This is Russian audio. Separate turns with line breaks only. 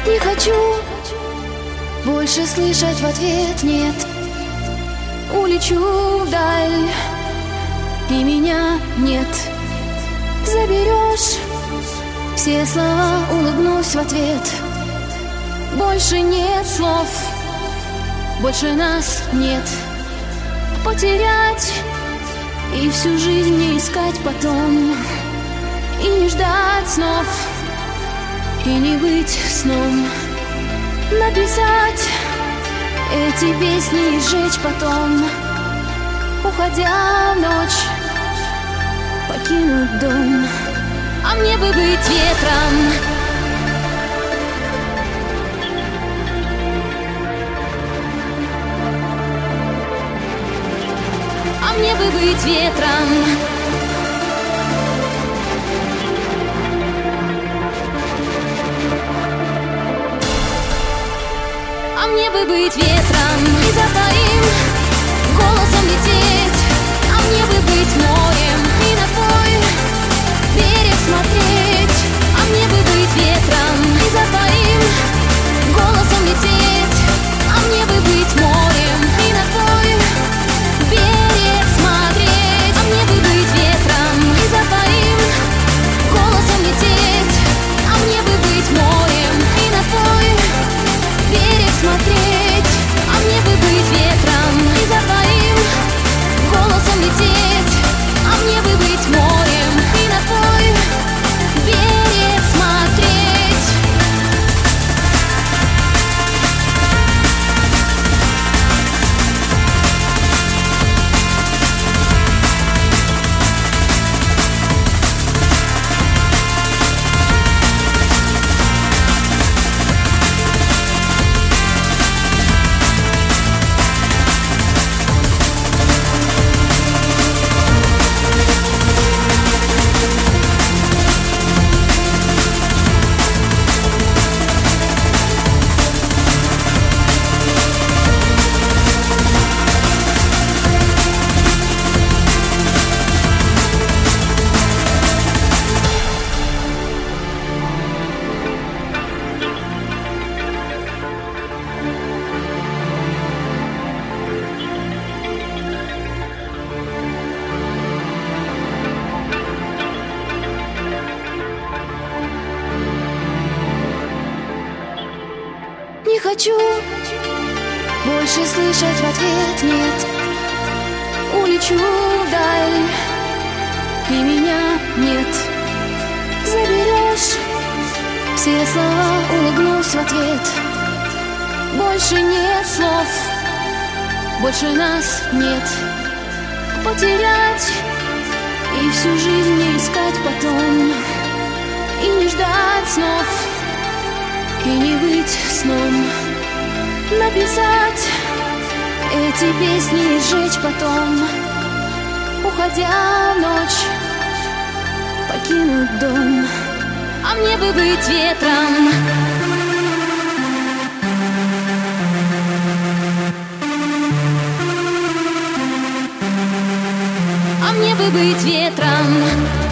Не хочу больше слышать в ответ нет. Улечу вдаль, и меня нет. Заберешь все слова, улыбнусь в ответ. Больше нет слов, больше нас нет. Потерять и всю жизнь не искать потом, и не ждать снов, и не быть сном. Написать эти песни и сжечь потом, уходя в ночь, покинуть дом. А мне бы быть ветром, а мне бы быть ветром. А мне бы быть ветром и за твоим голосом лететь. А мне бы быть морем и на твой берег смотреть. А мне бы быть ветром и за твоим голосом лететь. А мне бы быть морем и на твой берег смотреть. А мне бы быть ветром и за твоим голосом лететь. А мне бы быть морем и на твой берег смотреть. А мне бы быть ветром и за твоим голосом лететь. А мне бы быть морем и на твой берег смотреть. Не хочу больше слышать в ответ нет. Улечу вдаль, и меня нет. Заберешь все слова, улыбнусь в ответ. Больше нет слов, больше нас нет. Потерять и всю жизнь не искать потом, и не ждать снов, и не быть сном. Написать эти песни и сжечь потом, уходя в ночь, покинуть дом. А мне бы быть ветром, а мне бы быть ветром.